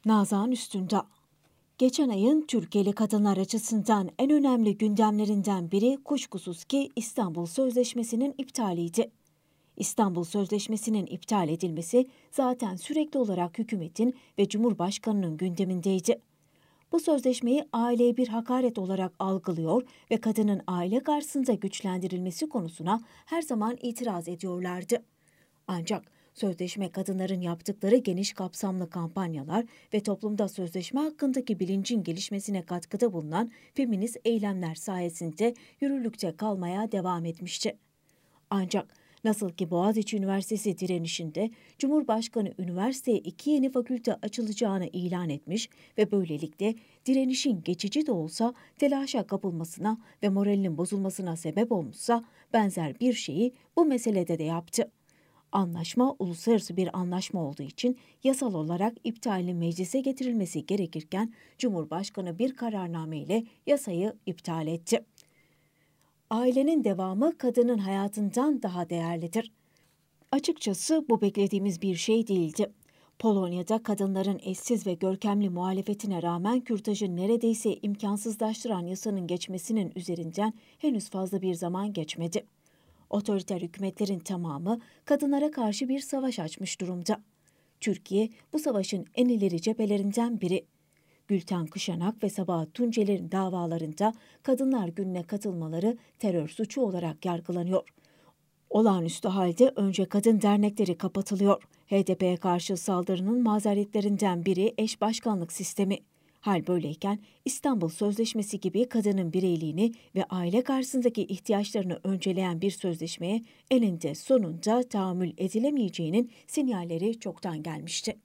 Nazan Üstündağ. Geçen ayın Türkiye'li kadınlar açısından en önemli gündemlerinden biri kuşkusuz ki İstanbul Sözleşmesi'nin iptaliydi. İstanbul Sözleşmesi'nin iptal edilmesi zaten sürekli olarak hükümetin ve Cumhurbaşkanı'nın gündemindeydi. Bu sözleşmeyi aileye bir hakaret olarak algılıyor ve kadının aile karşısında güçlendirilmesi konusuna her zaman itiraz ediyorlardı. Ancak sözleşme kadınların yaptıkları geniş kapsamlı kampanyalar ve toplumda sözleşme hakkındaki bilincin gelişmesine katkıda bulunan feminist eylemler sayesinde yürürlükte kalmaya devam etmişti. Ancak nasıl ki Boğaziçi Üniversitesi direnişinde Cumhurbaşkanı üniversiteye 2 yeni fakülte açılacağını ilan etmiş ve böylelikle direnişin geçici de olsa telaşa kapılmasına ve moralinin bozulmasına sebep olmuşsa benzer bir şeyi bu meselede de yaptı. Anlaşma uluslararası bir anlaşma olduğu için yasal olarak iptalinin meclise getirilmesi gerekirken Cumhurbaşkanı bir kararname ile yasayı iptal etti. Ailenin devamı kadının hayatından daha değerlidir. Açıkçası bu beklediğimiz bir şey değildi. Polonya'da kadınların eşsiz ve görkemli muhalefetine rağmen kürtajı neredeyse imkansızlaştıran yasanın geçmesinin üzerinden henüz fazla bir zaman geçmedi. Otoriter hükümetlerin tamamı kadınlara karşı bir savaş açmış durumda. Türkiye bu savaşın en ileri cephelerinden biri. Gülten Kışanak ve Sabahat Tunçer'in davalarında Kadınlar Günü'ne katılmaları terör suçu olarak yargılanıyor. Olağanüstü halde önce kadın dernekleri kapatılıyor. HDP'ye karşı saldırının mazeretlerinden biri eş başkanlık sistemi. Hal böyleyken İstanbul Sözleşmesi gibi kadının bireyliğini ve aile karşısındaki ihtiyaçlarını önceleyen bir sözleşmeye eninde sonunda tahammül edilemeyeceğinin sinyalleri çoktan gelmişti.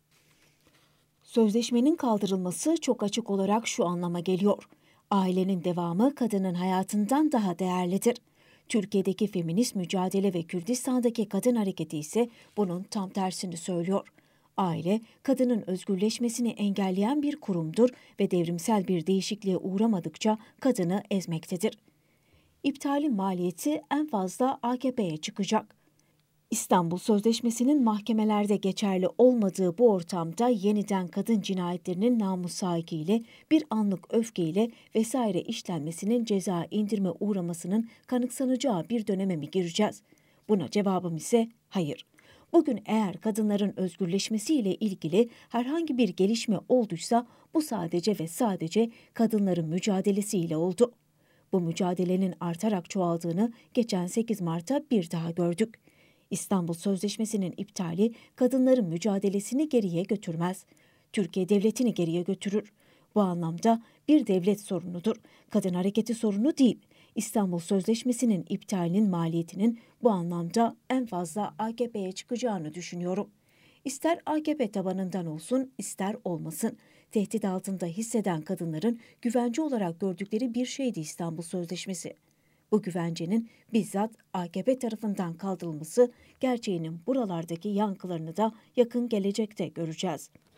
Sözleşmenin kaldırılması çok açık olarak şu anlama geliyor. Ailenin devamı kadının hayatından daha değerlidir. Türkiye'deki feminist mücadele ve Kürdistan'daki kadın hareketi ise bunun tam tersini söylüyor. Aile, kadının özgürleşmesini engelleyen bir kurumdur ve devrimsel bir değişikliğe uğramadıkça kadını ezmektedir. İptalin maliyeti en fazla AKP'ye çıkacak. İstanbul Sözleşmesi'nin mahkemelerde geçerli olmadığı bu ortamda yeniden kadın cinayetlerinin namus sahikiyle bir anlık öfkeyle vesaire işlenmesinin ceza indirme uğramasının kanıksanacağı bir döneme mi gireceğiz? Buna cevabım ise hayır. Bugün eğer kadınların özgürleşmesiyle ilgili herhangi bir gelişme olduysa bu sadece ve sadece kadınların mücadelesiyle oldu. Bu mücadelenin artarak çoğaldığını geçen 8 Mart'ta bir daha gördük. İstanbul Sözleşmesi'nin iptali kadınların mücadelesini geriye götürmez. Türkiye devletini geriye götürür. Bu anlamda bir devlet sorunudur. Kadın hareketi sorunu değil. İstanbul Sözleşmesi'nin iptalinin maliyetinin bu anlamda en fazla AKP'ye çıkacağını düşünüyorum. İster AKP tabanından olsun, ister olmasın. Tehdit altında hisseden kadınların güvence olarak gördükleri bir şeydi İstanbul Sözleşmesi. Bu güvencenin bizzat AKP tarafından kaldırılması gerçeğinin buralardaki yankılarını da yakın gelecekte göreceğiz.